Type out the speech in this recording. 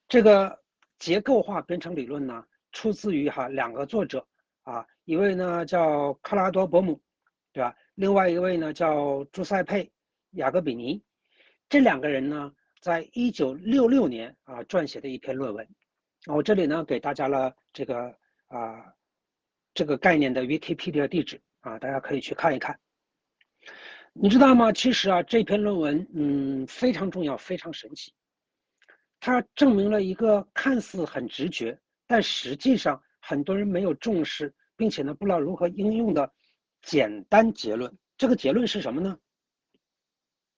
这个结构化编程理论呢，出自于两个作者一位呢叫克拉多伯姆，对吧？另外一位呢叫朱塞佩雅各比尼。这两个人呢，在1966年撰写的一篇论文。我这里呢给大家了这个概念的 Wikipedia 地址大家可以去看一看。你知道吗？其实这篇论文非常重要，非常神奇。它证明了一个看似很直觉，但实际上很多人没有重视，并且呢不知道如何应用的简单结论。这个结论是什么呢？